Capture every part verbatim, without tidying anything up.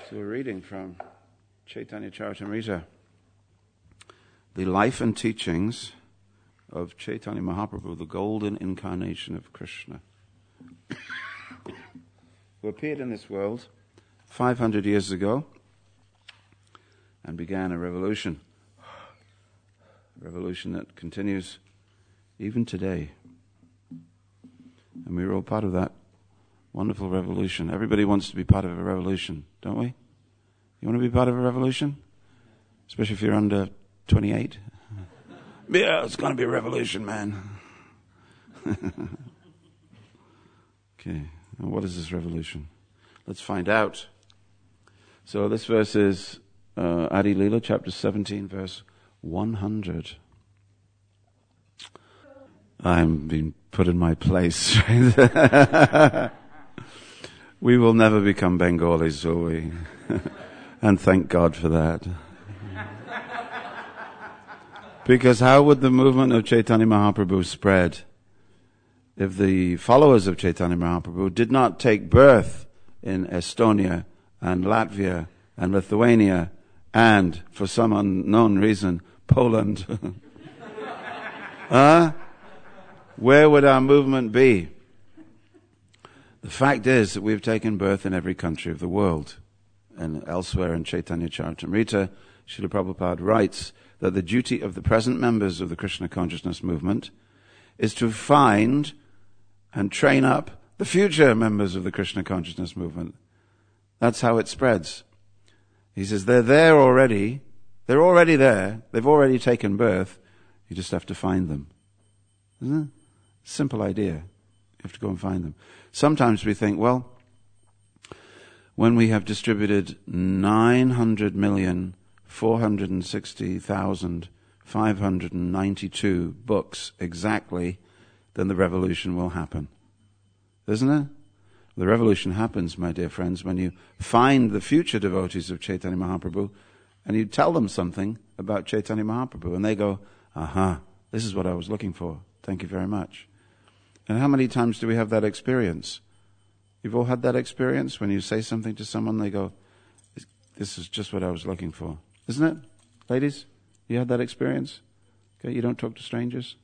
So we're reading from Chaitanya Charitamrita, the life and teachings of Chaitanya Mahaprabhu, the golden incarnation of Krishna, who appeared in this world five hundred years ago and began a revolution, a revolution that continues even today. And we were all part of that wonderful revolution. Everybody wants to be part of a revolution, don't we? You want to be part of a revolution? Especially if you're under twenty-eight? Yeah, it's going to be a revolution, man. Okay, and what is this revolution? Let's find out. So this verse is uh, Adi Leela, chapter seventeen, verse one hundred. I'm being put in my place. We will never become Bengalis, will we? And thank God for that. Because how would the movement of Chaitanya Mahaprabhu spread if the followers of Chaitanya Mahaprabhu did not take birth in Estonia and Latvia and Lithuania and, for some unknown reason, Poland? Huh? Where would our movement be? The fact is that we've taken birth in every country of the world. And elsewhere in Chaitanya Charitamrita, Srila Prabhupada writes that the duty of the present members of the Krishna consciousness movement is to find and train up the future members of the Krishna consciousness movement. That's how it spreads. He says they're there already. They're already there. They've already taken birth. You just have to find them. Isn't it? Simple idea. You have to go and find them. Sometimes we think, well, when we have distributed nine hundred million, four hundred sixty thousand, five hundred ninety-two books exactly, then the revolution will happen. Isn't it? The revolution happens, my dear friends, when you find the future devotees of Chaitanya Mahaprabhu and you tell them something about Chaitanya Mahaprabhu and they go, aha, this is what I was looking for. Thank you very much. And how many times do we have that experience? You've all had that experience when you say something to someone, they go, this is just what I was looking for. Isn't it? Ladies, you had that experience? Okay, you don't talk to strangers?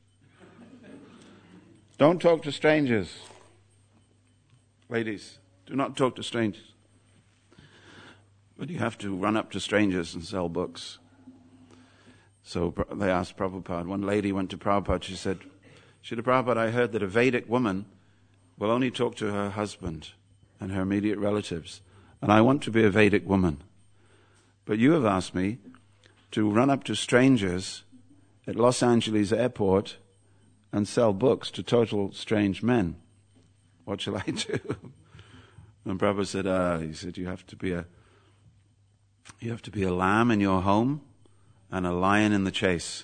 Don't talk to strangers. Ladies, do not talk to strangers. But you have to run up to strangers and sell books. So they asked Prabhupada. One lady went to Prabhupada, she said, Srila Prabhupada, I heard that a Vedic woman will only talk to her husband and her immediate relatives. And I want to be a Vedic woman. But you have asked me to run up to strangers at Los Angeles airport and sell books to total strange men. What shall I do? And Prabhupada said, ah, he said, you have to be a, you have to be a lamb in your home and a lion in the chase.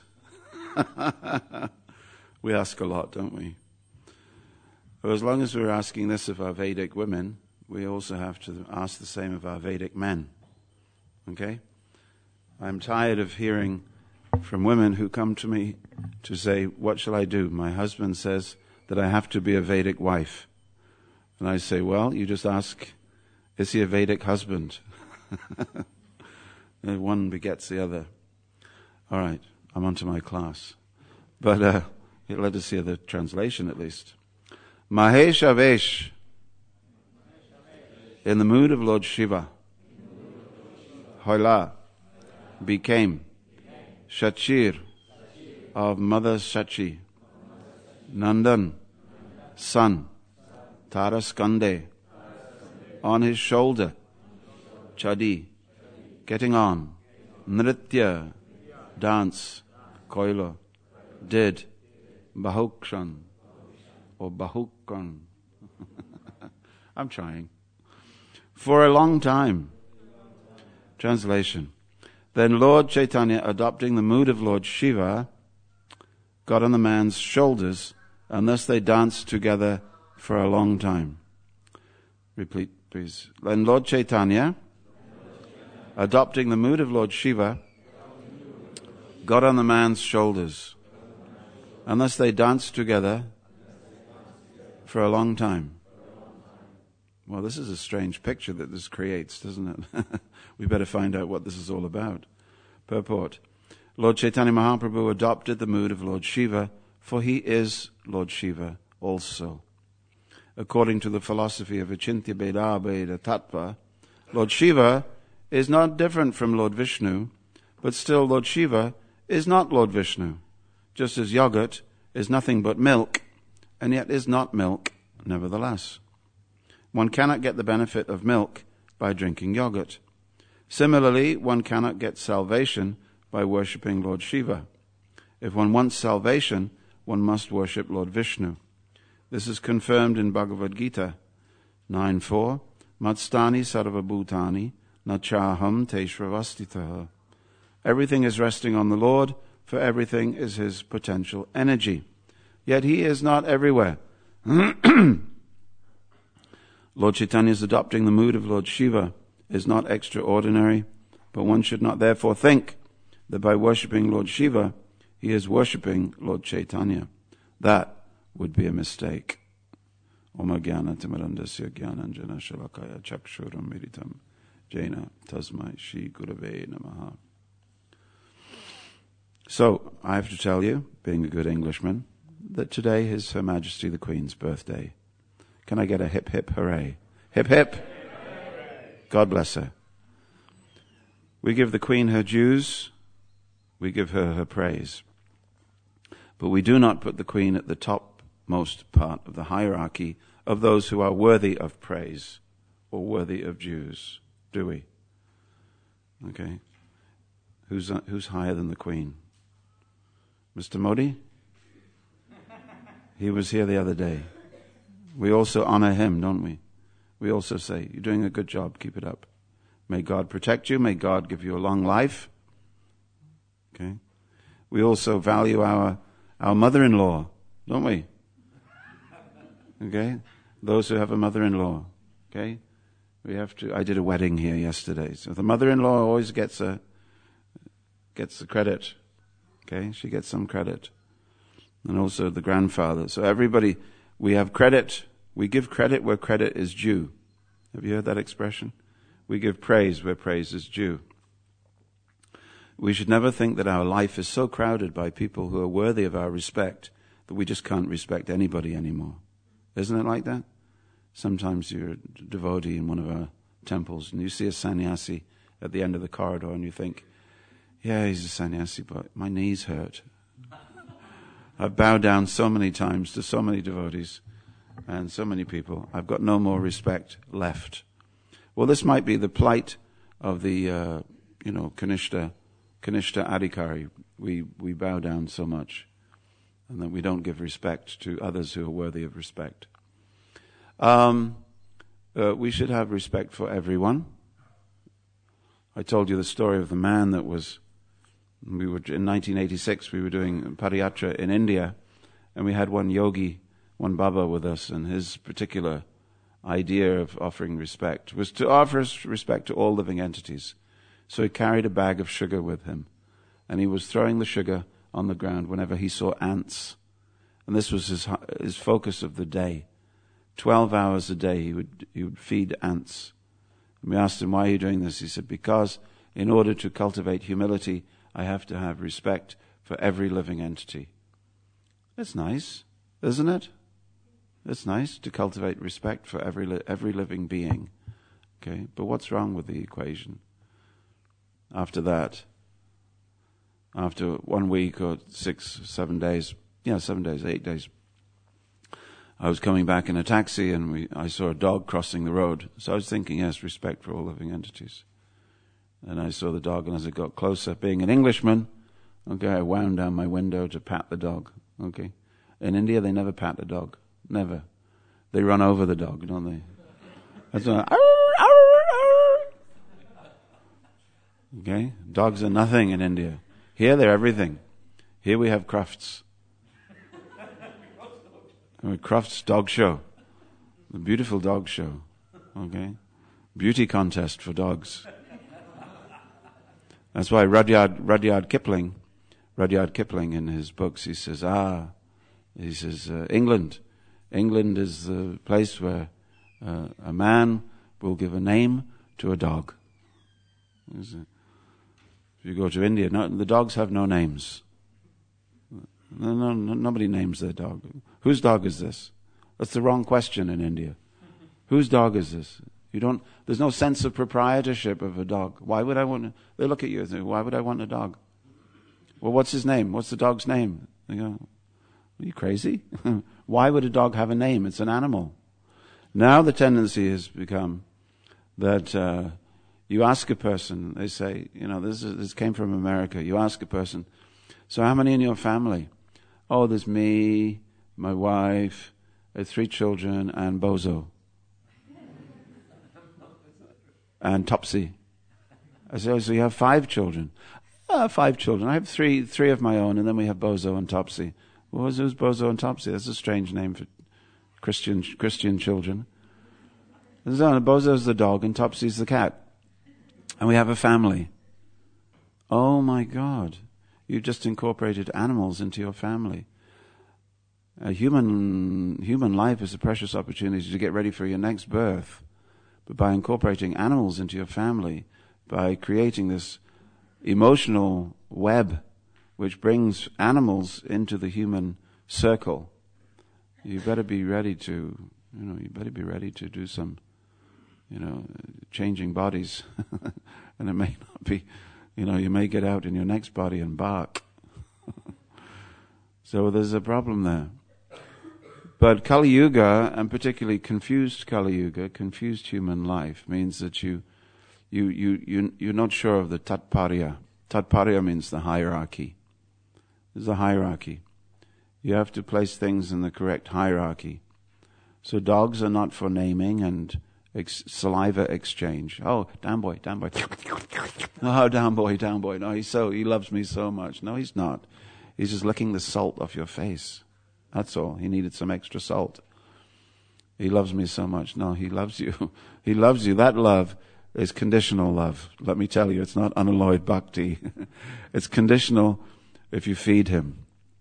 We ask a lot, don't we? But as long as we're asking this of our Vedic women, we also have to ask the same of our Vedic men. Okay? I'm tired of hearing from women who come to me to say, what shall I do? My husband says that I have to be a Vedic wife. And I say, well, you just ask, is he a Vedic husband? And one begets the other. All right, I'm on to my class. But uh, let us hear the translation at least. Mahesh Avesh, in the mood of Lord Shiva, Hoila became Shachir of Mother Shachi, Nandan, son, Taraskande, on his shoulder, Chadi, getting on, Nritya, dance, Koilo, did, Bahukshan, or Bahukkan. I'm trying. For a long time. Translation. Then Lord Chaitanya, adopting the mood of Lord Shiva, got on the man's shoulders, and thus they danced together for a long time. Repeat, please. Then Lord Chaitanya, adopting the mood of Lord Shiva, got on the man's shoulders, and thus they danced together for a long time. Well, this is a strange picture that this creates, doesn't it? We better find out what this is all about. Purport. Lord Chaitanya Mahaprabhu adopted the mood of Lord Shiva, for he is Lord Shiva also. According to the philosophy of Achintya Bheda Bheda Tattva, Lord Shiva is not different from Lord Vishnu, but still Lord Shiva is not Lord Vishnu, just as yogurt is nothing but milk, and yet is not milk nevertheless. One cannot get the benefit of milk by drinking yogurt. Similarly, one cannot get salvation by worshipping Lord Shiva. If one wants salvation, one must worship Lord Vishnu. This is confirmed in Bhagavad Gita nine four, Matstani sarva bhutani nachaham teshravastitaha. Everything is resting on the Lord, for everything is his potential energy. Yet he is not everywhere. Lord Chaitanya's adopting the mood of Lord Shiva is not extraordinary, but one should not therefore think that by worshipping Lord Shiva, he is worshipping Lord Chaitanya. That would be a mistake. Om Jnana Timirandasya Jnananjana Shalakaya Chakshuram Miritam Jena Tasmai Shri Gurave Namaha. So, I have to tell you, being a good Englishman, that today is Her Majesty the Queen's birthday. Can I get a hip hip hooray? Hip hip! God bless her. We give the Queen her dues, we give her her praise. But we do not put the Queen at the topmost part of the hierarchy of those who are worthy of praise or worthy of dues, do we? Okay. Who's, uh, who's higher than the Queen? Mister Modi? He was here the other day. We also honor him, don't we? We also say, you're doing a good job, keep it up. May God protect you, may God give you a long life. Okay? We also value our, our mother-in-law, don't we? Okay? Those who have a mother-in-law. Okay? We have to, I did a wedding here yesterday, so the mother-in-law always gets a, gets the credit. Okay? She gets some credit. And also the grandfather. So everybody, we have credit. We give credit where credit is due. Have you heard that expression? We give praise where praise is due. We should never think that our life is so crowded by people who are worthy of our respect that we just can't respect anybody anymore. Isn't it like that? Sometimes you're a devotee in one of our temples and you see a sannyasi at the end of the corridor and you think, yeah, he's a sannyasi, but my knees hurt. I've bowed down so many times to so many devotees and so many people. I've got no more respect left. Well, this might be the plight of the, uh, you know, Kanishta, Kanishta Adhikari. We, we bow down so much and that we don't give respect to others who are worthy of respect. Um, uh, we should have respect for everyone. I told you the story of the man that was, we were in nineteen eighty-six, we were doing Padayatra in India, and we had one yogi, one Baba with us, and his particular idea of offering respect was to offer respect to all living entities. So he carried a bag of sugar with him, and he was throwing the sugar on the ground whenever he saw ants. And this was his his focus of the day. Twelve hours a day he would he would feed ants. And we asked him, why are you doing this? He said, because in order to cultivate humility, I have to have respect for every living entity. That's nice, isn't it? It's nice to cultivate respect for every li- every living being. Okay, but what's wrong with the equation? After that, after one week or six, seven days, yeah, seven days, eight days, I was coming back in a taxi and we I saw a dog crossing the road. So I was thinking, yes, respect for all living entities. And I saw the dog, and as it got closer, being an Englishman, okay, I wound down my window to pat the dog. Okay, in India they never pat the dog. Never. They run over the dog, don't they? That's not, okay? Dogs are nothing in India. Here they're everything. Here we have Crufts. Crufts Dog Show. The beautiful dog show. Okay? Beauty contest for dogs. That's why Rudyard, Rudyard Kipling, Rudyard Kipling in his books, he says, ah, he says, uh, England, England is the place where uh, a man will give a name to a dog. If you go to India, no, the dogs have no names. No, no, no, nobody names their dog. Whose dog is this? That's the wrong question in India. Whose dog is this? You don't. There's no sense of proprietorship of a dog. Why would I want? They look at you and say, "Why would I want a dog?" Well, what's his name? What's the dog's name? They go, "Are you crazy? Why would a dog have a name? It's an animal." Now the tendency has become that uh, you ask a person. They say, you know, this is, this came from America. You ask a person, "So how many in your family?" "Oh, there's me, my wife, uh, three children, and Bozo." And Topsy. I say, "Oh, so you have five children?" "Ah, five children. I have three three of my own, and then we have Bozo and Topsy." Well, who's Bozo and Topsy? That's a strange name for Christian Christian children. Bozo's the dog and Topsy's the cat. And we have a family. Oh my God. You've just incorporated animals into your family. A human human life is a precious opportunity to get ready for your next birth. But by incorporating animals into your family, by creating this emotional web which brings animals into the human circle, you better be ready to, you know, you better be ready to do some, you know, changing bodies. And it may not be, you know, you may get out in your next body and bark. So there's a problem there. But Kali Yuga, and particularly confused Kali Yuga, confused human life, means that you, you, you, you, you're not sure of the Tatparya. Tatparya means the hierarchy. There's a hierarchy. You have to place things in the correct hierarchy. So dogs are not for naming and ex- saliva exchange. Oh, down boy, down boy. Oh, down boy, down boy. No, he's so, he loves me so much. No, he's not. He's just licking the salt off your face. That's all. He needed some extra salt. He loves me so much. No, he loves you. He loves you. That love is conditional love. Let me tell you, it's not unalloyed bhakti. It's conditional if you feed him.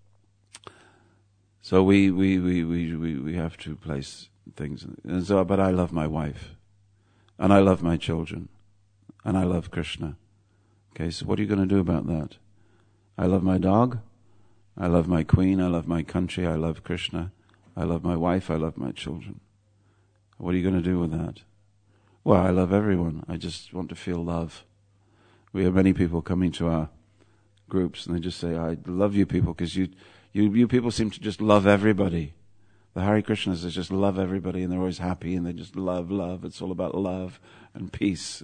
So we we, we, we, we, we have to place things. And so, but I love my wife. And I love my children. And I love Krishna. Okay, so what are you going to do about that? I love my dog. I love my queen, I love my country, I love Krishna, I love my wife, I love my children. What are you going to do with that? Well, I love everyone. I just want to feel love. We have many people coming to our groups and they just say, "I love you people because you, you, you people seem to just love everybody." The Hare Krishnas, they just love everybody and they're always happy and they just love, love. It's all about love and peace.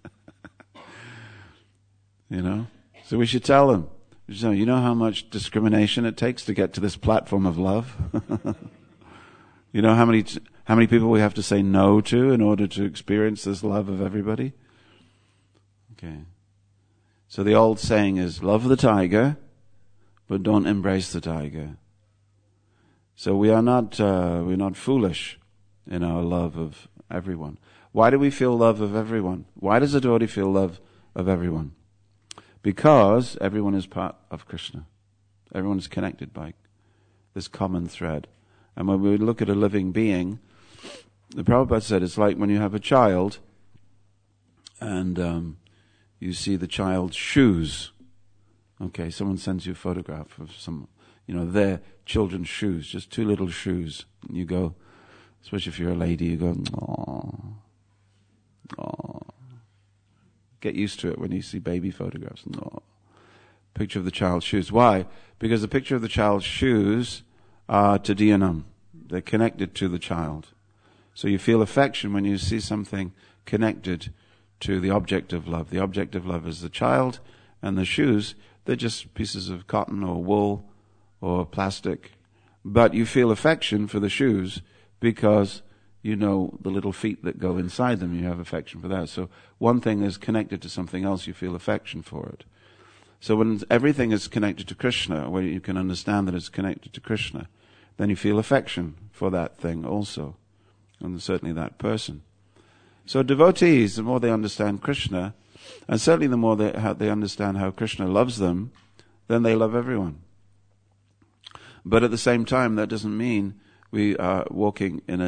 You know? So we should tell them. So you know how much discrimination it takes to get to this platform of love? You know how many how many people we have to say no to in order to experience this love of everybody? Okay. So the old saying is, love the tiger, but don't embrace the tiger. So we are not uh, we're not foolish in our love of everyone. Why do we feel love of everyone? Why does a devotee feel love of everyone? Because everyone is part of Krishna. Everyone is connected by this common thread. And when we look at a living being, the Prabhupada said it's like when you have a child and um, you see the child's shoes. Okay, someone sends you a photograph of some, you know, their children's shoes, just two little shoes. And you go, especially if you're a lady, you go, "Aww, aww." Get used to it when you see baby photographs. No. Picture of the child's shoes. Why? Because the picture of the child's shoes are tadiyanam. They're connected to the child. So you feel affection when you see something connected to the object of love. The object of love is the child, and the shoes, they're just pieces of cotton or wool or plastic. But you feel affection for the shoes because you know the little feet that go inside them. You have affection for that. So one thing is connected to something else, you feel affection for it. So when everything is connected to Krishna, where you can understand that it's connected to Krishna, then you feel affection for that thing also, and certainly that person. So devotees, the more they understand Krishna, and certainly the more they, how they understand how Krishna loves them, then they love everyone. But at the same time, that doesn't mean we are walking in a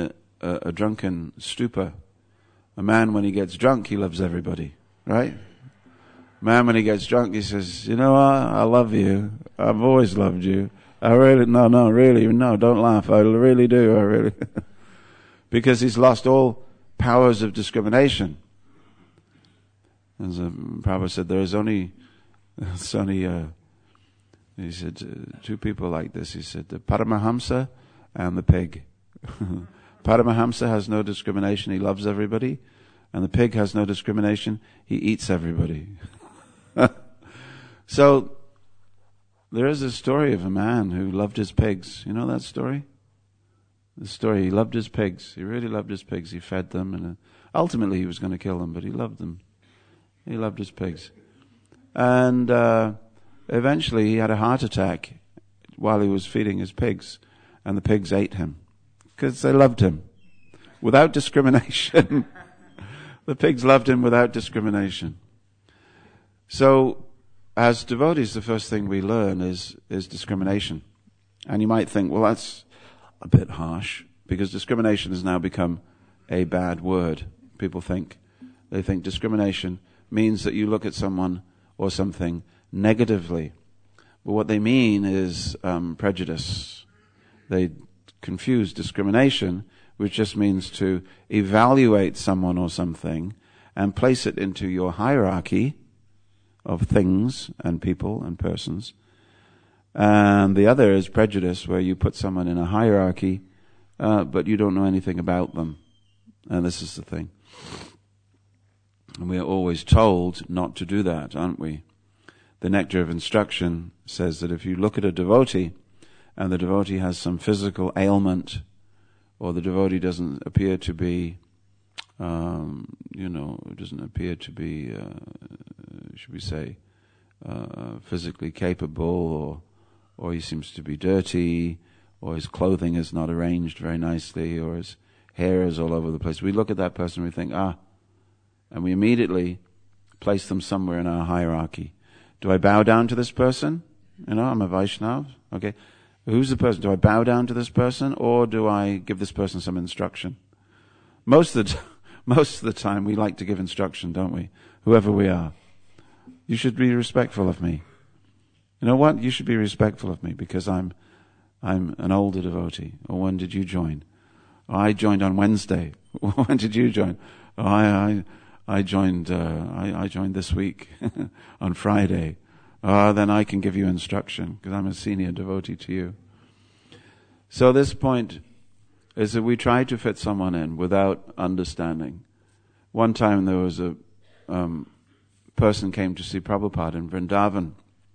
a, a drunken stupor. A man, when he gets drunk, he loves everybody, right? A man, when he gets drunk, he says, you know what, I love you. I've always loved you. I really, no, no, really, no, don't laugh. I really do, I really. Because he's lost all powers of discrimination. As a Prabhupada said, there is only, it's only, uh, he said, uh, two people like this. He said, the Paramahamsa and the pig. Paramahamsa has no discrimination. He loves everybody. And the pig has no discrimination. He eats everybody. So, there is a story of a man who loved his pigs. You know that story? The story, he loved his pigs. He really loved his pigs. He fed them. And uh, ultimately he was going to kill them, but he loved them. He loved his pigs. And uh, eventually he had a heart attack while he was feeding his pigs. And the pigs ate him. Because they loved him. Without discrimination. The pigs loved him without discrimination. So, as devotees, the first thing we learn is, is discrimination. And you might think, well, that's a bit harsh, because discrimination has now become a bad word. People think, they think discrimination means that you look at someone or something negatively. But what they mean is um, prejudice. They confuse discrimination, which just means to evaluate someone or something and place it into your hierarchy of things and people and persons. And the other is prejudice, where you put someone in a hierarchy, uh, but you don't know anything about them. And this is the thing. And we are always told not to do that, aren't we? The Nectar of Instruction says that if you look at a devotee, and the devotee has some physical ailment, or the devotee doesn't appear to be, um, you know, doesn't appear to be, uh, should we say, uh, physically capable, or or he seems to be dirty, or his clothing is not arranged very nicely, or his hair is all over the place. We look at that person and we think, ah, and we immediately place them somewhere in our hierarchy. Do I bow down to this person? You know, I'm a Vaishnava. Okay. Who's the person? Do I bow down to this person, or do I give this person some instruction? Most of the, t- most of the time we like to give instruction, don't we? Whoever we are. You should be respectful of me. You know what? You should be respectful of me because I'm, I'm an older devotee. Or when did you join? Oh, I joined on Wednesday. When did you join? Oh, I, I, I joined, uh, I, I joined this week on Friday. Uh, then I can give you instruction because I'm a senior devotee to you. So this point is that we try to fit someone in without understanding. One time there was a um, person came to see Prabhupada in Vrindavan,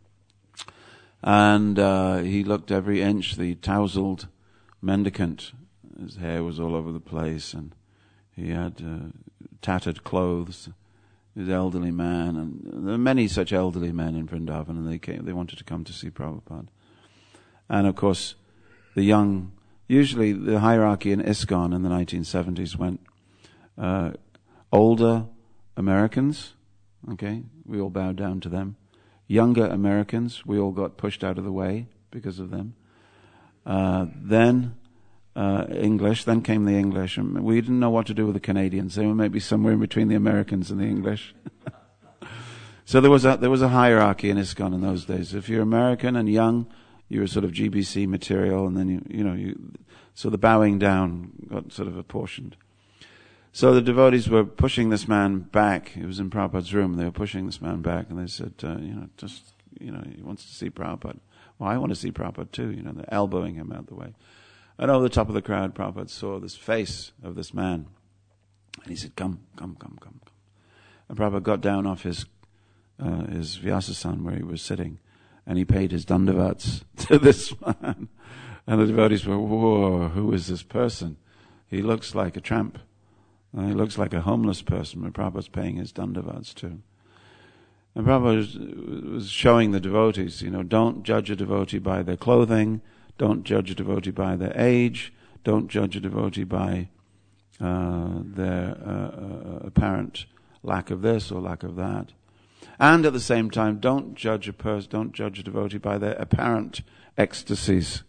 and uh, he looked every inch the tousled mendicant. His hair was all over the place, and he had uh, tattered clothes. He was an elderly man, and there are many such elderly men in Vrindavan, and they came, they wanted to come to see Prabhupada. And of course, the young, usually the hierarchy in ISKCON in the nineteen seventies went uh, older Americans, okay, we all bowed down to them. Younger Americans, we all got pushed out of the way because of them. Uh, then Uh, English, then came the English, and we didn't know what to do with the Canadians. They were maybe somewhere in between the Americans and the English. So there was a there was a hierarchy in ISKCON in those days. If you're American and young, you were sort of G B C material, and then you you know you so the bowing down got sort of apportioned. So the devotees were pushing this man back. He was in Prabhupada's room. They were pushing this man back, and they said, uh, you know, just you know, he wants to see Prabhupada. Well, I want to see Prabhupada too. You know, they're elbowing him out the way. And over the top of the crowd, Prabhupada saw this face of this man. And he said, come, come, come, come, come. And Prabhupada got down off his uh, his Vyasasan where he was sitting, and he paid his dandavats to this man. And the devotees were, whoa, who is this person? He looks like a tramp. Uh, he looks like a homeless person, but Prabhupada's paying his dandavats to. And Prabhupada was, was showing the devotees, you know, don't judge a devotee by their clothing. Don't judge a devotee by their age. Don't judge a devotee by uh, their uh, apparent lack of this or lack of that. And at the same time, don't judge a person, don't judge a devotee by their apparent ecstasies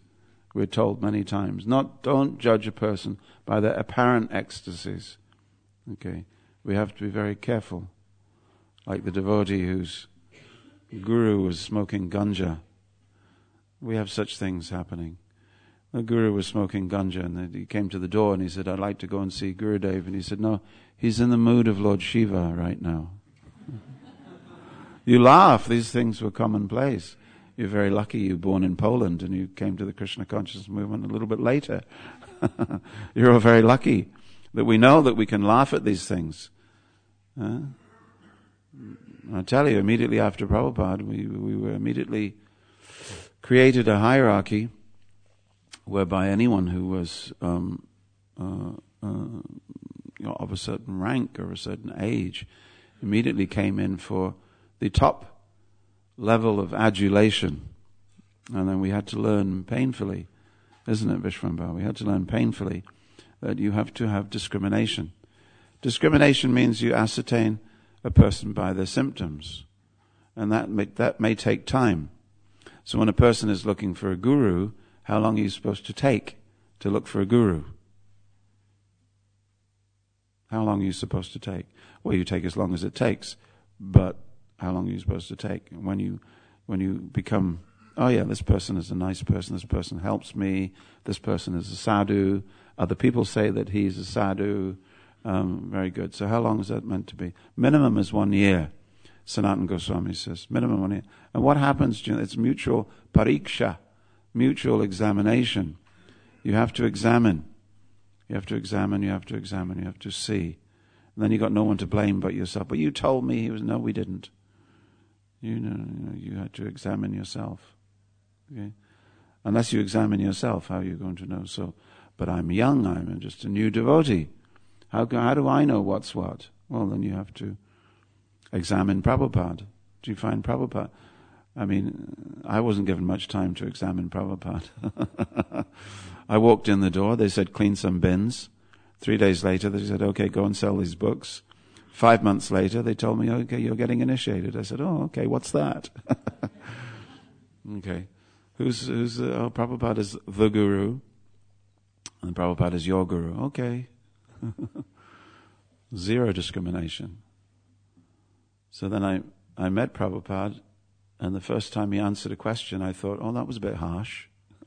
We're told many times, not don't judge a person by their apparent ecstasies. Okay, we have to be very careful. Like the devotee whose guru was smoking ganja. We have such things happening. The guru was smoking ganja, and he came to the door and he said, "I'd like to go and see Gurudev." And he said, "No, he's in the mood of Lord Shiva right now." You laugh. These things were commonplace. You're very lucky you were born in Poland and you came to the Krishna consciousness movement a little bit later. You're all very lucky that we know that we can laugh at these things. Huh? I tell you, immediately after Prabhupada, we, we were immediately created a hierarchy whereby anyone who was um, uh, uh, you know, of a certain rank or a certain age immediately came in for the top level of adulation. And then we had to learn painfully, isn't it, Vishwambhar? We had to learn painfully that you have to have discrimination. Discrimination means you ascertain a person by their symptoms. And that may, that may take time. So when a person is looking for a guru, how long are you supposed to take to look for a guru? How long are you supposed to take? Well, you take as long as it takes, but how long are you supposed to take? When you when you become, oh yeah, this person is a nice person, this person helps me, this person is a sadhu, other people say that he's a sadhu, um, very good. So how long is that meant to be? Minimum is one year, Sanatana Goswami says, minimum one year. And what happens, it's mutual pariksha, mutual examination. You have to examine. You have to examine, you have to examine, you have to see. And then you got no one to blame but yourself. But you told me he was, no, we didn't. You know, you know, you had to examine yourself. Okay? Unless you examine yourself, how are you going to know? So, but I'm young, I'm just a new devotee. How, how do I know what's what? Well, then you have to examine Prabhupada. Do you find Prabhupada? I mean, I wasn't given much time to examine Prabhupada. I walked in the door, they said, clean some bins. Three days later, they said, okay, go and sell these books. Five months later, they told me, okay, you're getting initiated. I said, oh, okay, what's that? Okay. Who's, who's, uh, oh, Prabhupada is the guru, and Prabhupada is your guru. Okay. Zero discrimination. So then I, I met Prabhupada, and the first time he answered a question, I thought, oh, that was a bit harsh.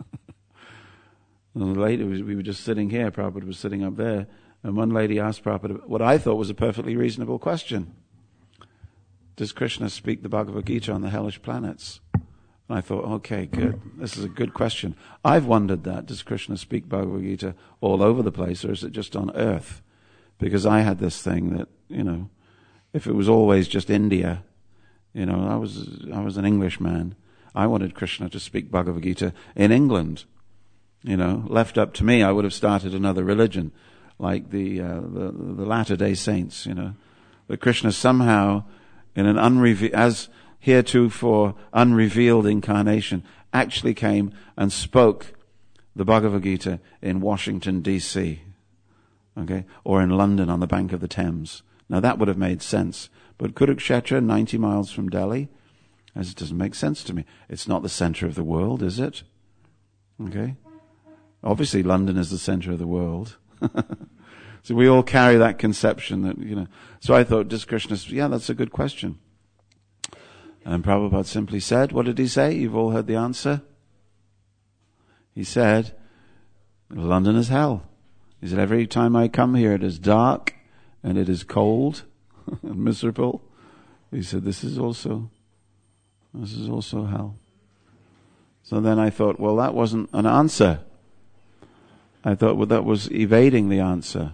And later, we were just sitting here, Prabhupada was sitting up there, and one lady asked Prabhupada what I thought was a perfectly reasonable question. Does Krishna speak the Bhagavad Gita on the hellish planets? And I thought, okay, good. This is a good question. I've wondered that. Does Krishna speak Bhagavad Gita all over the place, or is it just on earth? Because I had this thing that, you know, if it was always just India, you know, I was I was an Englishman. I wanted Krishna to speak Bhagavad Gita in England. You know, left up to me, I would have started another religion, like the uh, the, the Latter-day Saints. You know, but Krishna somehow, in an unreve- as heretofore unrevealed incarnation, actually came and spoke the Bhagavad Gita in Washington D C, okay, or in London on the bank of the Thames. Now that would have made sense, but Kurukshetra, ninety miles from Delhi, as it doesn't make sense to me. It's not the center of the world, is it? Okay. Obviously, London is the center of the world. So we all carry that conception that, you know. So I thought, does Krishna, yeah, that's a good question. And Prabhupada simply said, what did he say? You've all heard the answer. He said, London is hell. He said, every time I come here, it is dark and it is cold and miserable. He said, this is also, this is also hell. So then I thought, well, that wasn't an answer. I thought, well, that was evading the answer.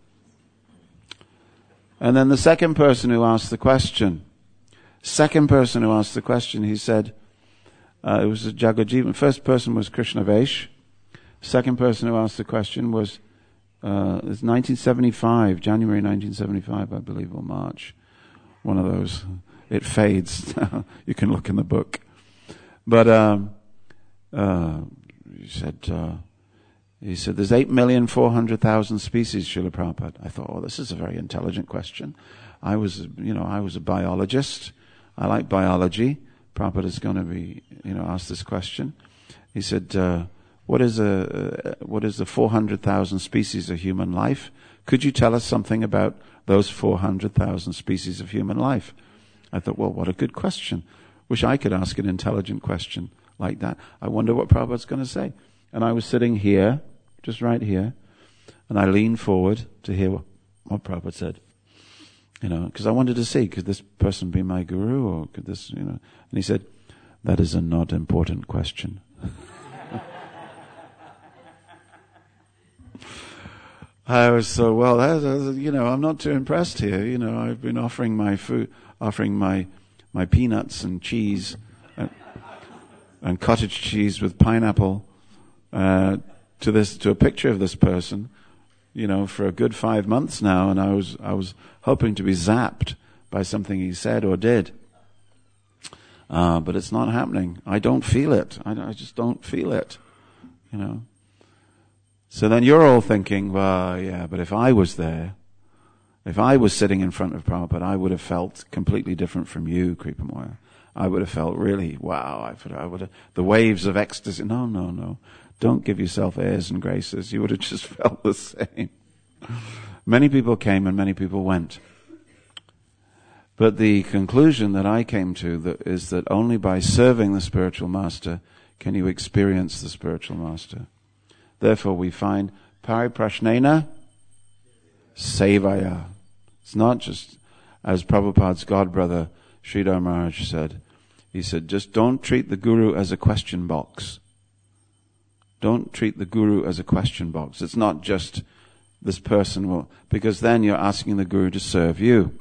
And then the second person who asked the question, second person who asked the question, he said, uh, it was a Jagajivan. First person was Krishnavesh. Second person who asked the question was, uh, it's nineteen seventy-five, January nineteen seventy-five, I believe, or March. One of those. It fades. You can look in the book. But um, uh, he said, uh, He said, there's eight million four hundred thousand species, Srila Prabhupada. I thought, oh, this is a very intelligent question. I was, you know, I was a biologist. I like biology. Prabhupada is going to be, you know, asked this question. He said, uh, what is a, what is the four hundred thousand species of human life? Could you tell us something about those four hundred thousand species of human life? I thought, well, what a good question. Wish I could ask an intelligent question like that. I wonder what Prabhupada's going to say. And I was sitting here, just right here, and I leaned forward to hear what, what Prabhupada said. You know, because I wanted to see, could this person be my guru, or could this, you know? And he said, that is a not important question. I was so, well, that, that, you know, I'm not too impressed here. You know, I've been offering my food, offering my my peanuts and cheese and, and cottage cheese with pineapple uh, to this to a picture of this person, you know, for a good five months now, and I was I was hoping to be zapped by something he said or did, uh, but it's not happening. I don't feel it. I, I just don't feel it, you know. So then you're all thinking, well, yeah, but if I was there, if I was sitting in front of Prabhupada, I would have felt completely different from you, Kripamoya. I would have felt really, wow, I would, I would have, the waves of ecstasy. No, no, no. Don't give yourself airs and graces. You would have just felt the same. Many people came and many people went. But the conclusion that I came to that is that only by serving the spiritual master can you experience the spiritual master. Therefore we find pariprashnena sevaya. It's not just, as Prabhupada's godbrother Sridhar Maharaj said, he said, just don't treat the guru as a question box. Don't treat the guru as a question box. It's not just this person will, because then you're asking the guru to serve you.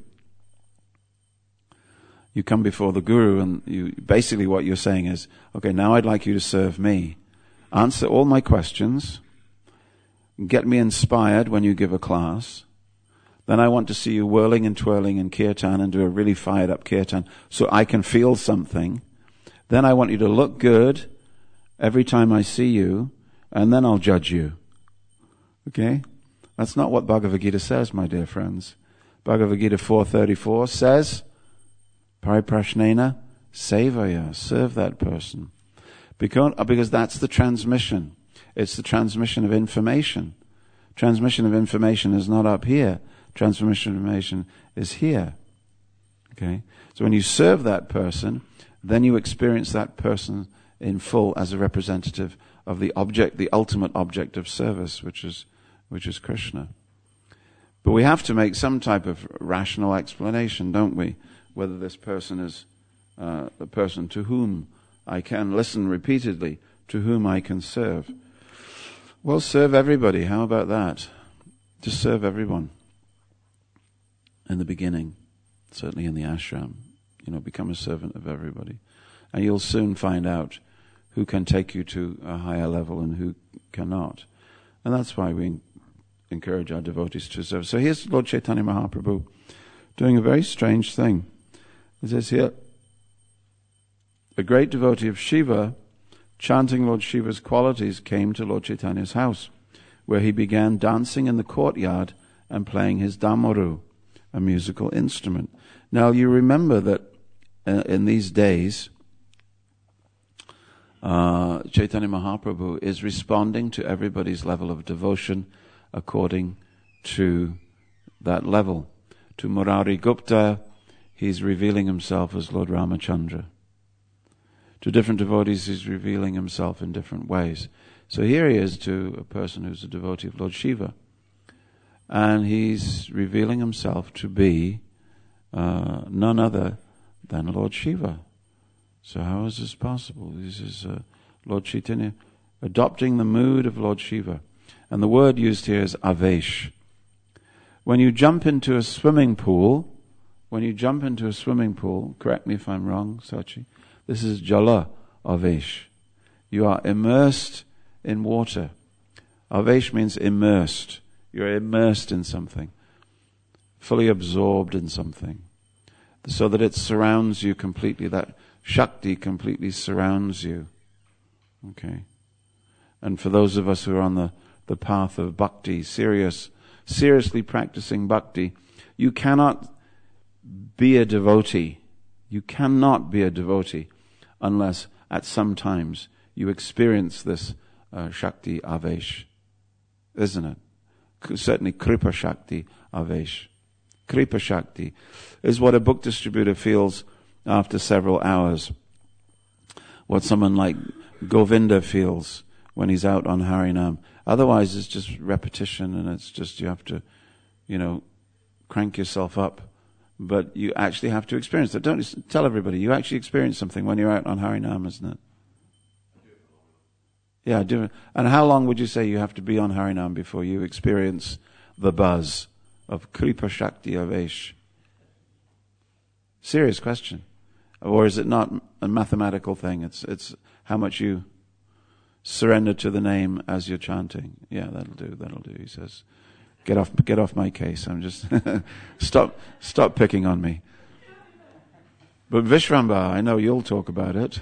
You come before the guru and you, basically what you're saying is, okay, now I'd like you to serve me. Answer all my questions. Get me inspired when you give a class. Then I want to see you whirling and twirling in kirtan and do a really fired up kirtan so I can feel something. Then I want you to look good every time I see you, and then I'll judge you. Okay? That's not what Bhagavad Gita says, my dear friends. Bhagavad Gita four thirty-four says, Pariprashnena sevaya, serve that person. Because, because that's the transmission. It's the transmission of information. Transmission of information is not up here. Transmission of information is here. Okay? So when you serve that person, then you experience that person in full as a representative of the object, the ultimate object of service, which is, which is Krishna. But we have to make some type of rational explanation, don't we? Whether this person is uh, the person to whom I can listen repeatedly, to whom I can serve. Well, serve everybody. How about that? Just serve everyone. In the beginning, certainly in the ashram, you know, become a servant of everybody. And you'll soon find out who can take you to a higher level and who cannot. And that's why we encourage our devotees to serve. So here's Lord Chaitanya Mahaprabhu doing a very strange thing. It says here, a great devotee of Shiva, chanting Lord Shiva's qualities, came to Lord Chaitanya's house, where he began dancing in the courtyard and playing his damaru, a musical instrument. Now you remember that uh, in these days, uh, Chaitanya Mahaprabhu is responding to everybody's level of devotion according to that level. To Murari Gupta, he's revealing himself as Lord Ramachandra. To different devotees, he's revealing himself in different ways. So here he is to a person who's a devotee of Lord Shiva. And he's revealing himself to be uh, none other than Lord Shiva. So how is this possible? This is uh, Lord Chaitanya adopting the mood of Lord Shiva. And the word used here is avesh. When you jump into a swimming pool, when you jump into a swimming pool, correct me if I'm wrong, Sachi, this is jala avesh. You are immersed in water. Avesh means immersed. You're immersed in something, fully absorbed in something, so that it surrounds you completely. That Shakti completely surrounds you. Okay? And for those of us who are on the, the path of bhakti, serious, seriously practicing bhakti, you cannot be a devotee. You cannot be a devotee unless at some times you experience this uh, Shakti Avesh, isn't it? C- certainly Kripa Shakti Avesh. Kripa Shakti is what a book distributor feels after several hours. What someone like Govinda feels when he's out on Harinam. Otherwise it's just repetition, and it's just, you have to, you know, crank yourself up. But you actually have to experience it. Don't tell everybody. You actually experience something when you're out on Harinam, isn't it? Yeah, I do. And how long would you say you have to be on Harinam before you experience the buzz of Kripa Shakti Avesh? Serious question. Or is it not a mathematical thing? It's it's how much you surrender to the name as you're chanting. Yeah, that'll do, that'll do, he says. Get off get off my case. I'm just stop stop picking on me. But Vishvambhara, I know you'll talk about it.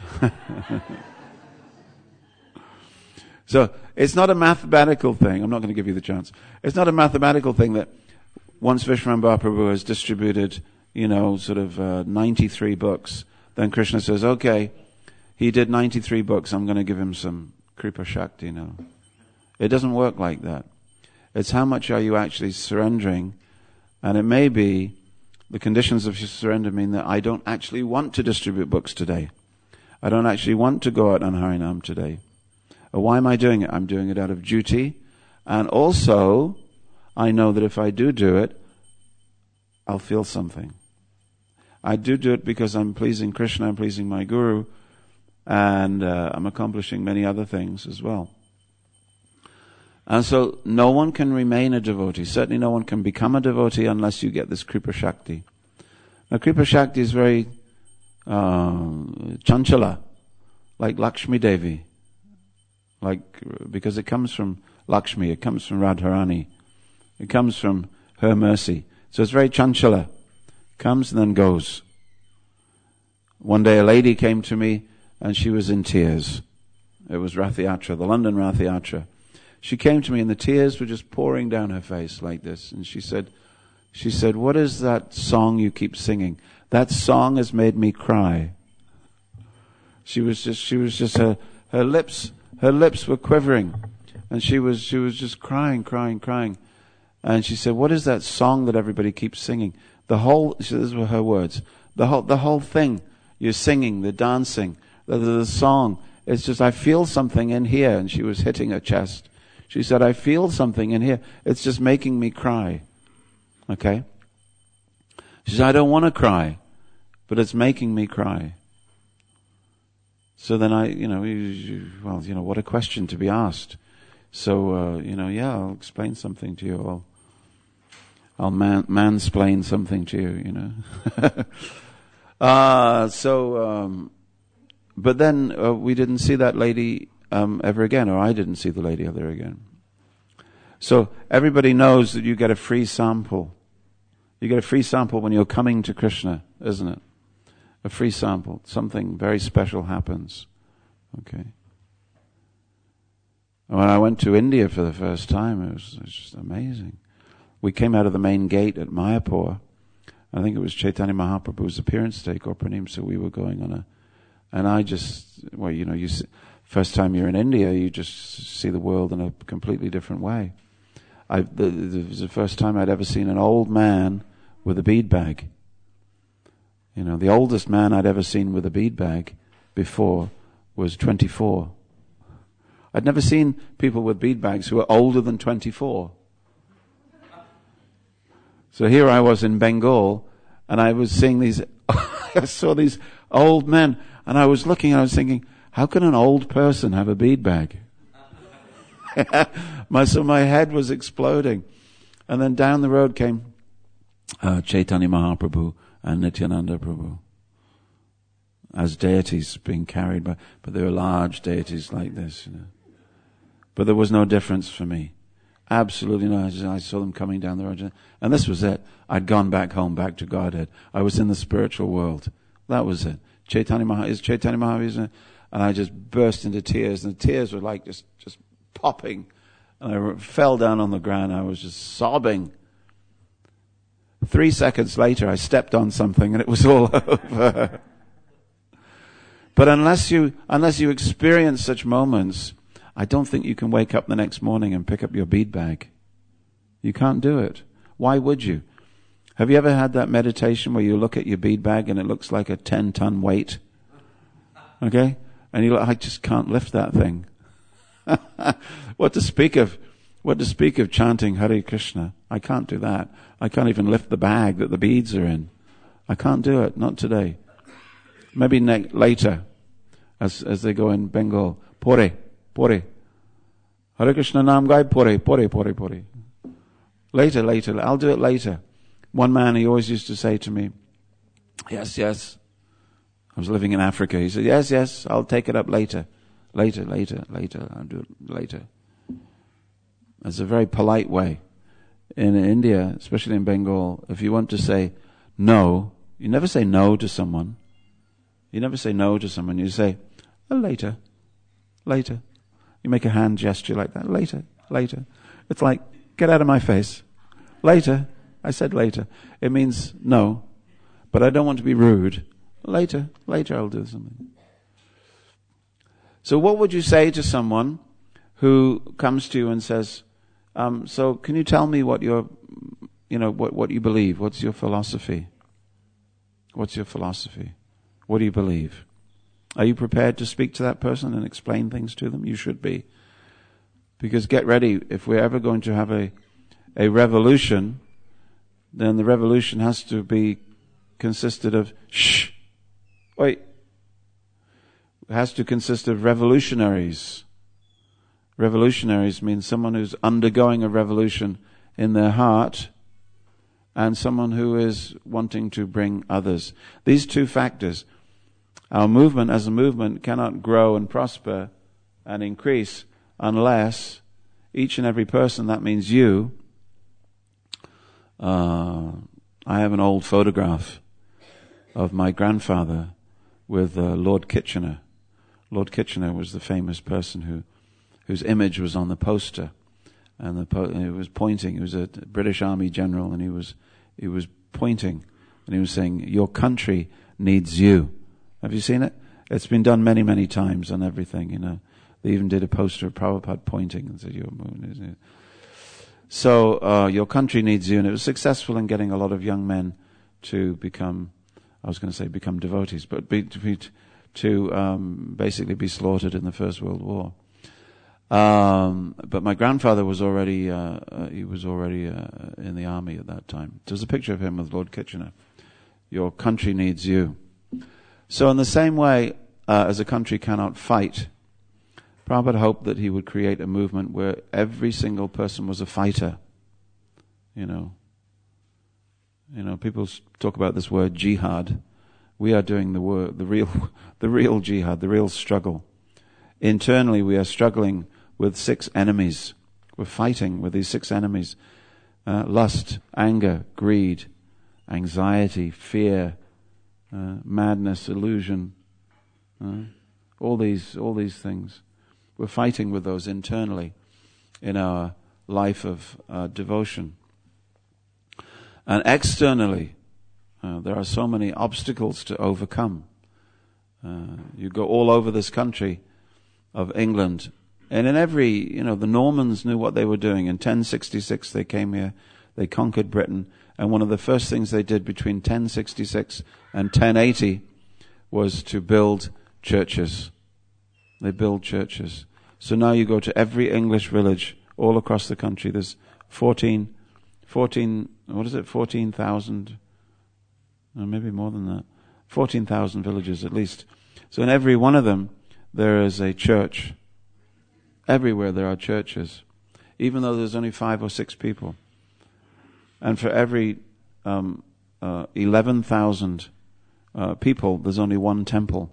So it's not a mathematical thing. I'm not going to give you the chance. It's not a mathematical thing that once Vishvambhara Prabhu has distributed, you know, sort of uh, ninety-three books, then Krishna says, okay, he did ninety-three books, I'm going to give him some Kripa Shakti now. It doesn't work like that. It's how much are you actually surrendering, and it may be the conditions of your surrender mean that I don't actually want to distribute books today. I don't actually want to go out on Harinam today. Or why am I doing it? I'm doing it out of duty, and also I know that if I do do it, I'll feel something. I do do it because I'm pleasing Krishna, I'm pleasing my Guru, and uh, I'm accomplishing many other things as well. And so no one can remain a devotee. Certainly no one can become a devotee unless you get this Kripa Shakti. Now Kripa Shakti is very uh, chanchala, like Lakshmi Devi. Like, because it comes from Lakshmi, it comes from Radharani. It comes from her mercy. So it's very chanchala. Comes and then goes. One day a lady came to me and she was in tears. It was Rath Yatra, the London Rath Yatra. She came to me and the tears were just pouring down her face like this. And she said, she said, what is that song you keep singing? That song has made me cry. She was just, she was just, her, her lips, her lips were quivering. And she was, she was just crying, crying, crying. And she said, what is that song that everybody keeps singing? The whole, these were her words, the whole, the whole thing, you're singing, the dancing, the, the, the song, it's just, I feel something in here. And she was hitting her chest. She said, I feel something in here. It's just making me cry. Okay? She said, I don't want to cry, but it's making me cry. So then I, you know, well, you know, what a question to be asked. So, uh, you know, yeah, I'll explain something to you. I'll, I'll man, mansplain something to you, you know. uh, so, um, but then uh, we didn't see that lady um, ever again, or I didn't see the lady ever again. So everybody knows that you get a free sample. You get a free sample when you're coming to Krishna, isn't it? A free sample. Something very special happens. Okay. When I went to India for the first time, it was, it was just amazing. We came out of the main gate at Mayapur. I think it was Chaitanya Mahaprabhu's appearance day, Gorpranim, so we were going on a, and I just, well, you know, you see, first time you're in India, you just see the world in a completely different way. I, the, the, it was the first time I'd ever seen an old man with a bead bag. You know, the oldest man I'd ever seen with a bead bag before was twenty-four. I'd never seen people with bead bags who were older than twenty-four. So here I was in Bengal, and I was seeing these, I saw these old men, and I was looking and I was thinking, how can an old person have a bead bag? my, so my head was exploding. And then down the road came uh, Chaitanya Mahaprabhu and Nityananda Prabhu as deities being carried by, but they were large deities like this, you know. But there was no difference for me. Absolutely no. I, just, I saw them coming down the road. And this was it. I'd gone back home, back to Godhead. I was in the spiritual world. That was it. Chaitanya Mahaprabhu, is Chaitanya Mahaprabhu, and I just burst into tears. And the tears were like just, just popping. And I fell down on the ground. I was just sobbing. Three seconds later, I stepped on something and it was all over. But unless you, unless you experience such moments, I don't think you can wake up the next morning and pick up your bead bag. You can't do it. Why would you? Have you ever had that meditation where you look at your bead bag and it looks like a ten-ton weight? Okay? And you look, I just can't lift that thing. What to speak of, what to speak of chanting Hare Krishna? I can't do that. I can't even lift the bag that the beads are in. I can't do it. Not today. Maybe ne- later, as as they go in Bengal. Pore, pore. Hare Krishna Nam Gai, pore, pore, pore, pore. Later, later. I'll do it later. One man, he always used to say to me, yes, yes. I was living in Africa. He said, yes, yes, I'll take it up later. Later, later, later. I'll do it later. It's a very polite way. In India, especially in Bengal, if you want to say no, you never say no to someone. You never say no to someone. You say, oh, later, later. You make a hand gesture like that. Later, later. It's like, get out of my face. Later. I said later. It means no, but I don't want to be rude. Later, later I'll do something. So what would you say to someone who comes to you and says, um, so can you tell me what your, you know, what, what you believe? What's your philosophy? What's your philosophy? What do you believe? Are you prepared to speak to that person and explain things to them? You should be. Because get ready, if we're ever going to have a, a revolution, then the revolution has to be consisted of shh, wait. It has to consist of revolutionaries. Revolutionaries means someone who's undergoing a revolution in their heart and someone who is wanting to bring others. These two factors, our movement as a movement cannot grow and prosper and increase unless each and every person, that means you. Uh, I have an old photograph of my grandfather with uh, Lord Kitchener. Lord Kitchener was the famous person who, whose image was on the poster, and the po- and he was pointing. He was a British Army general, and he was he was pointing, and he was saying, "Your country needs you." Have you seen it? It's been done many, many times on everything. You know, they even did a poster of Prabhupada pointing and said, "Your moon is." It? So uh, your country needs you, and it was successful in getting a lot of young men to become, I was going to say become devotees, but be, to, be, to um, basically be slaughtered in the First World War. Um, but my grandfather was already, uh, uh, he was already uh, in the army at that time. There's a picture of him with Lord Kitchener. Your country needs you. So in the same way uh, as a country cannot fight, Prabhupada hoped that he would create a movement where every single person was a fighter. You know, you know, people talk about this word jihad. We are doing the word, the real, the real jihad, the real struggle. Internally, we are struggling with six enemies. We're fighting with these six enemies: uh, lust, anger, greed, anxiety, fear, uh, madness, illusion. Uh, all these, all these things. We're fighting with those internally in our life of uh, devotion. And externally, uh, there are so many obstacles to overcome. Uh, you go all over this country of England, and in every, you know, the Normans knew what they were doing. In ten sixty-six they came here, they conquered Britain, and one of the first things they did between ten sixty-six and ten eighty was to build churches. They build churches. So now you go to every English village all across the country. There's fourteen, fourteen, what is it, fourteen thousand, or maybe more than that, fourteen thousand villages at least. So in every one of them, there is a church. Everywhere there are churches, even though there's only five or six people. And for every um, uh, eleven thousand uh, people, there's only one temple.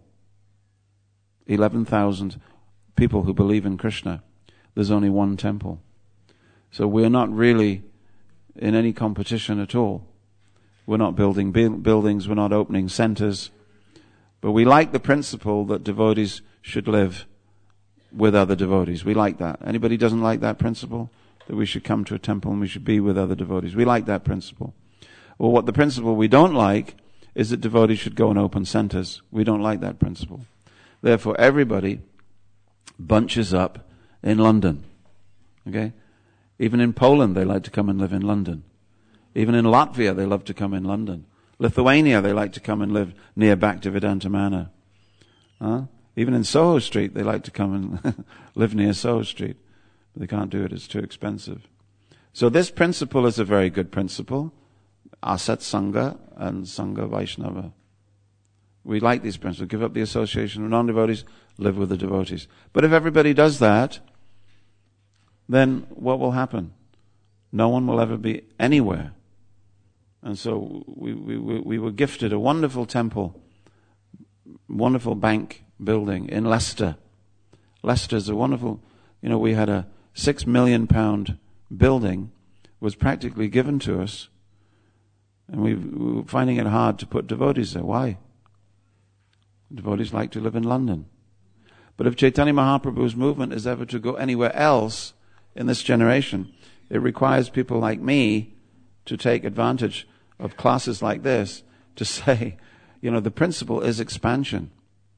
eleven thousand people who believe in Krishna, there's only one temple. So we're not really in any competition at all. We're not building buildings, we're not opening centers. But we like the principle that devotees should live with other devotees. We like that. Anybody doesn't like that principle? That we should come to a temple and we should be with other devotees. We like that principle. Well, what the principle we don't like is that devotees should go and open centers. We don't like that principle. Therefore, everybody bunches up in London. Okay? Even in Poland, they like to come and live in London. Even in Latvia, they love to come in London. Lithuania, they like to come and live near Bhaktivedanta Manor. Huh? Even in Soho Street, they like to come and live near Soho Street. But they can't do it, it's too expensive. So this principle is a very good principle. Asat Sangha and Sangha Vaishnava. We like these principles. Give up the association of non-devotees, live with the devotees. But if everybody does that, then what will happen? No one will ever be anywhere. And so we, we, we were gifted a wonderful temple, wonderful bank building in Leicester. Leicester's a wonderful, you know, we had a six million pound building, was practically given to us, and we, we were finding it hard to put devotees there. Why? Devotees like to live in London. But if Chaitanya Mahaprabhu's movement is ever to go anywhere else in this generation, it requires people like me to take advantage of classes like this to say, you know, the principle is expansion.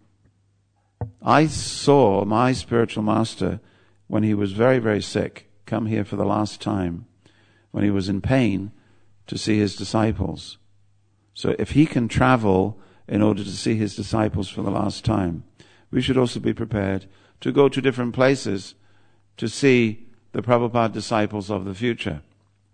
I saw my spiritual master, when he was very, very sick, come here for the last time, when he was in pain, to see his disciples. So if he can travel in order to see his disciples for the last time, we should also be prepared to go to different places to see the Prabhupada disciples of the future.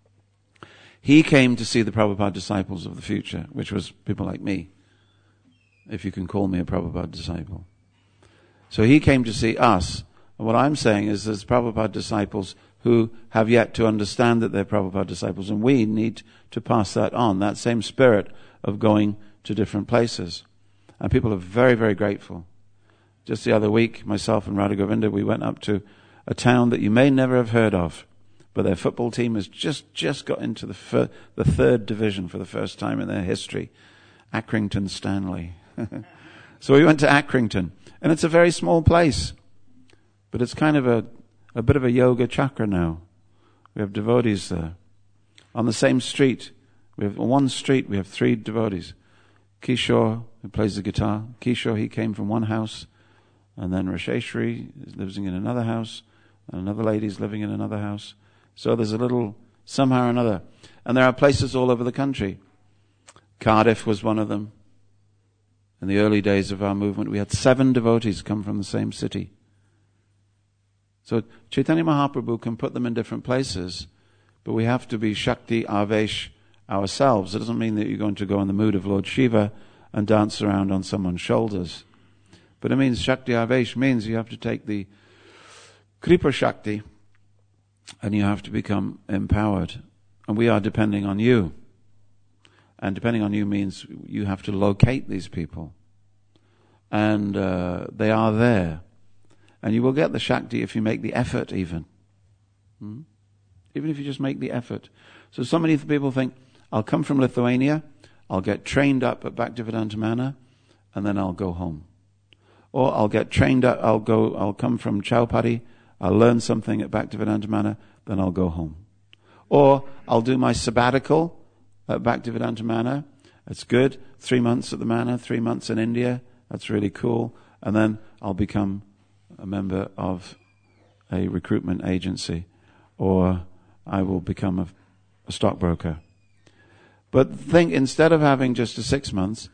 He came to see the Prabhupada disciples of the future, which was people like me, if you can call me a Prabhupada disciple. So he came to see us. And what I'm saying is there's Prabhupada disciples who have yet to understand that they're Prabhupada disciples, and we need to pass that on, that same spirit of going to different places. And people are very, very grateful. Just the other week, myself and Radha Govinda, we went up to a town that you may never have heard of, but their football team has just, just got into the fir- the third division for the first time in their history. Accrington Stanley. So we went to Accrington, and it's a very small place, but it's kind of a, a bit of a yoga chakra now. We have devotees there. On the same street, we have on one street, we have three devotees. Kishore, who plays the guitar. Kishore, he came from one house, and then Rasheshri is living in another house, and another lady's living in another house. So there's a little, somehow or another. And there are places all over the country. Cardiff was one of them. In the early days of our movement, we had seven devotees come from the same city. So Chaitanya Mahaprabhu can put them in different places, but we have to be Shakti Avesh ourselves. It doesn't mean that you're going to go in the mood of Lord Shiva and dance around on someone's shoulders. But it means Shakti Avesh means you have to take the Kripa Shakti and you have to become empowered. And we are depending on you. And depending on you means you have to locate these people. And uh, they are there. And you will get the Shakti if you make the effort even. Hmm? Even if you just make the effort. So so many people think, I'll come from Lithuania, I'll get trained up at Bhaktivedanta Manor, and then I'll go home. Or I'll get trained up, I'll go, I'll come from Chaupati, I'll learn something at Bhaktivedanta Manor, then I'll go home. Or I'll do my sabbatical at Bhaktivedanta Manor. It's good. Three months at the Manor, three months in India. That's really cool. And then I'll become a member of a recruitment agency. Or I will become a, a stockbroker. But think, instead of having just a six months,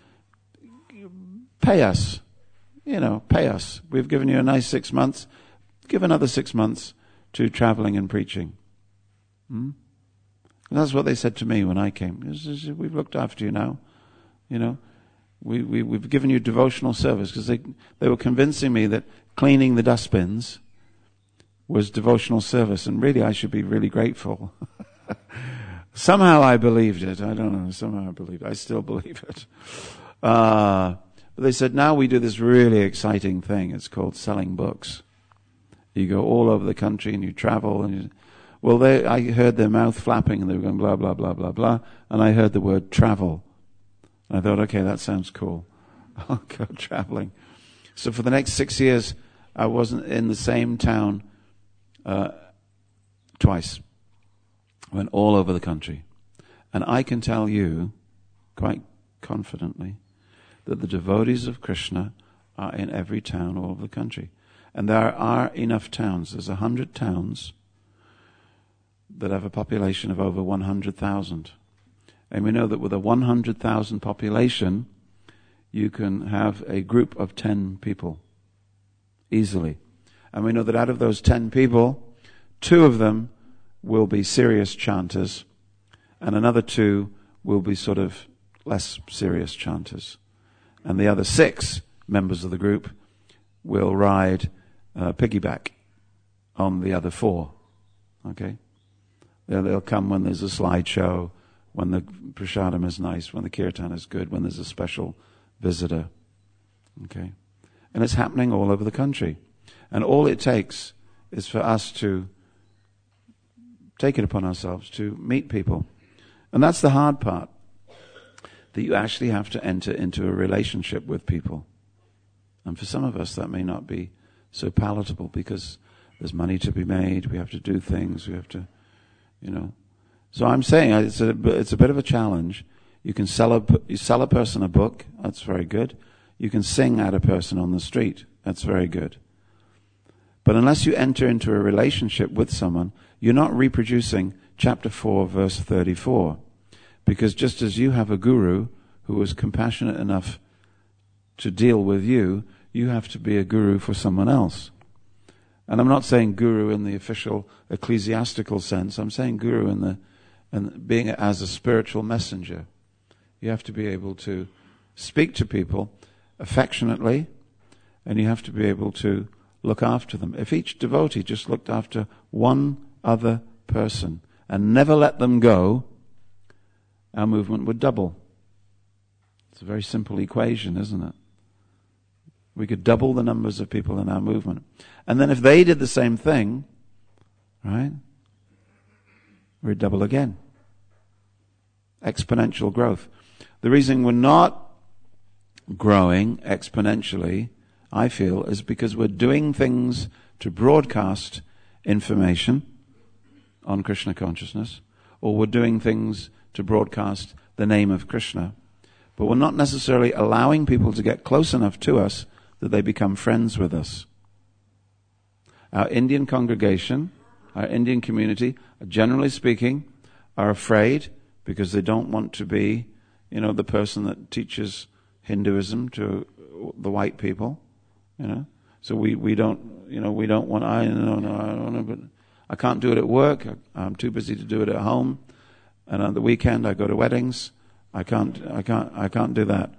pay us. You know, pay us. We've given you a nice six months. Give another six months to traveling and preaching. Hmm? And that's what they said to me when I came. We've looked after you now. You know, we, we, we've given you devotional service, because they, they were convincing me that cleaning the dustbins was devotional service, and really I should be really grateful. Somehow I believed it. I don't know. Somehow I believed it. I still believe it. Uh, but they said, now we do this really exciting thing. It's called selling books. You go all over the country and you travel. And you, well, they, I heard their mouth flapping and they were going blah, blah, blah, blah, blah. And I heard the word travel. And I thought, okay, that sounds cool. I'll go traveling. So for the next six years, I wasn't in the same town uh, twice. I went all over the country. And I can tell you, quite confidently, that the devotees of Krishna are in every town all over the country. And there are enough towns. There's a hundred towns that have a population of over one hundred thousand. And we know that with a one hundred thousand population, you can have a group of ten people easily. And we know that out of those ten people, two of them will be serious chanters, and another two will be sort of less serious chanters. And the other six members of the group will ride uh, piggyback on the other four. Okay? They'll, they'll come when there's a slideshow, when the prasadam is nice, when the kirtan is good, when there's a special visitor. Okay? And it's happening all over the country. And all it takes is for us to take it upon ourselves to meet people. And that's the hard part, that you actually have to enter into a relationship with people. And for some of us, that may not be so palatable because there's money to be made, we have to do things, we have to, you know. So I'm saying it's a, it's a bit of a challenge. You can sell a, you sell a person a book, that's very good. You can sing at a person on the street, that's very good. But unless you enter into a relationship with someone, you're not reproducing chapter four, verse thirty-four. Because just as you have a guru who is compassionate enough to deal with you, you have to be a guru for someone else. And I'm not saying guru in the official ecclesiastical sense. I'm saying guru in the and being as a spiritual messenger. You have to be able to speak to people affectionately, and you have to be able to look after them. If each devotee just looked after one other person and never let them go, our movement would double. It's a very simple equation, isn't it? We could double the numbers of people in our movement. And then if they did the same thing, right, we'd double again. Exponential growth. The reason we're not growing exponentially, I feel, is because we're doing things to broadcast information on Krishna consciousness, or we're doing things to broadcast the name of Krishna, but we're not necessarily allowing people to get close enough to us that they become friends with us. Our Indian congregation, our Indian community, generally speaking, are afraid because they don't want to be, you know, the person that teaches Hinduism to the white people, you know. So we, we don't, you know, we don't want, I no, no, I don't know, but I can't do it at work. I'm too busy to do it at home. And on the weekend I go to weddings. I can't, I can't, I can't do that.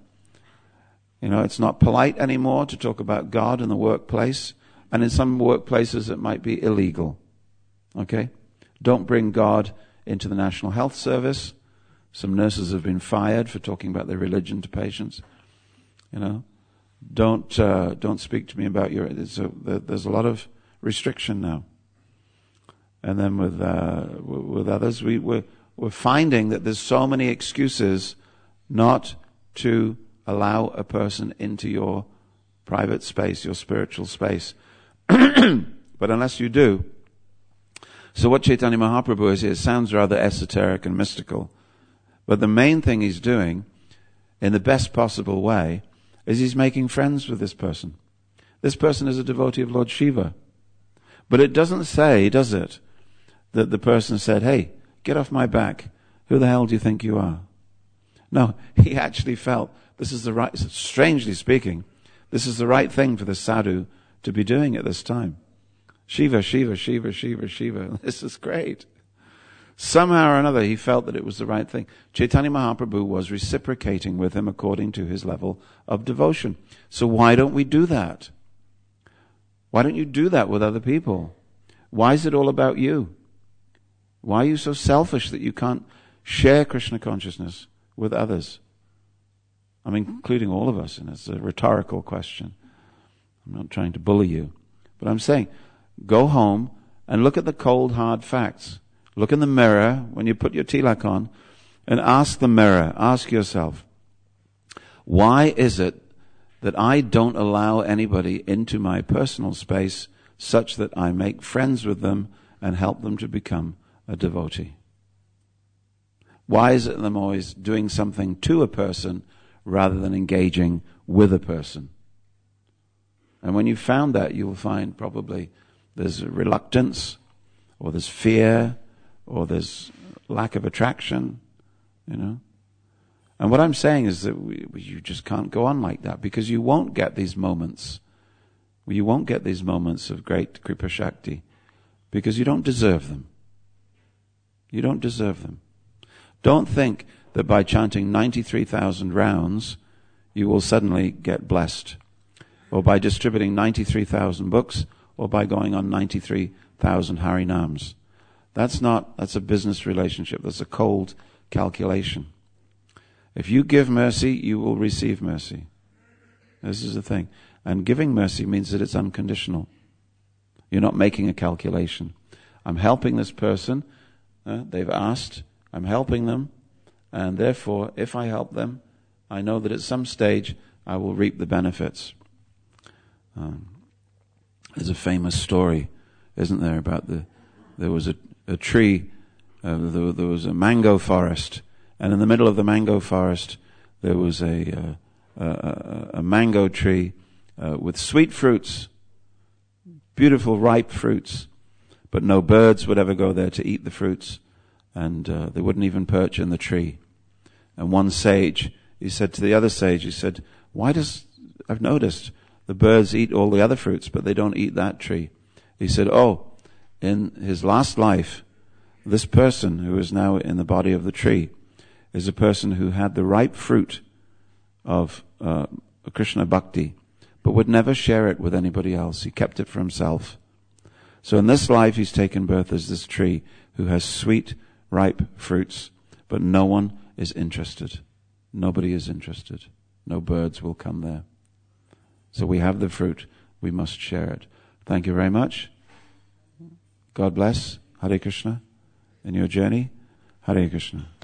You know, it's not polite anymore to talk about God in the workplace. And in some workplaces it might be illegal. Okay? Don't bring God into the National Health Service. Some nurses have been fired for talking about their religion to patients. You know, don't uh, don't speak to me about your. There's a, there's a lot of restriction now. And then with uh, with others, we we're, we're finding that there's so many excuses not to allow a person into your private space, your spiritual space. But unless you do, so what Chaitanya Mahaprabhu is here sounds rather esoteric and mystical. But the main thing he's doing, in the best possible way, is he's making friends with this person. This person is a devotee of Lord Shiva. But it doesn't say, does it, that the person said, hey, get off my back. Who the hell do you think you are? No, he actually felt this is the right, strangely speaking, this is the right thing for the sadhu to be doing at this time. Shiva, Shiva, Shiva, Shiva, Shiva. This is great. Somehow or another, he felt that it was the right thing. Chaitanya Mahaprabhu was reciprocating with him according to his level of devotion. So why don't we do that? Why don't you do that with other people? Why is it all about you? Why are you so selfish that you can't share Krishna consciousness with others? I mean, including all of us, and it's a rhetorical question. I'm not trying to bully you. But I'm saying, go home and look at the cold, hard facts. Look in the mirror when you put your tilak on and ask the mirror, ask yourself, why is it that I don't allow anybody into my personal space such that I make friends with them and help them to become a devotee? Why is it that I'm always doing something to a person rather than engaging with a person? And when you've found that, you will find probably there's a reluctance, or there's fear, or there's lack of attraction, you know. And what I'm saying is that we, you just can't go on like that, because you won't get these moments. You won't get these moments of great Kripa Shakti, because you don't deserve them. You don't deserve them. Don't think that by chanting ninety-three thousand rounds, you will suddenly get blessed, or by distributing ninety-three thousand books, or by going on ninety-three thousand Harinams. That's not, that's a business relationship. That's a cold calculation. If you give mercy, you will receive mercy. This is the thing. And giving mercy means that it's unconditional. You're not making a calculation. I'm helping this person. Uh, they've asked. I'm helping them. And therefore, if I help them, I know that at some stage I will reap the benefits. Um, there's a famous story, isn't there, about the, there was a, a tree, uh, there, there was a mango forest, and in the middle of the mango forest there was a, uh, a, a mango tree uh, with sweet fruits, beautiful ripe fruits, but no birds would ever go there to eat the fruits, and uh, they wouldn't even perch in the tree. And one sage, he said to the other sage, he said, why does, I've noticed, the birds eat all the other fruits, but they don't eat that tree. He said, oh, in his last life, this person who is now in the body of the tree is a person who had the ripe fruit of uh, Krishna Bhakti, but would never share it with anybody else. He kept it for himself. So in this life, he's taken birth as this tree who has sweet, ripe fruits, but no one is interested. Nobody is interested. No birds will come there. So we have the fruit. We must share it. Thank you very much. God bless. Hare Krishna. In your journey, Hare Krishna.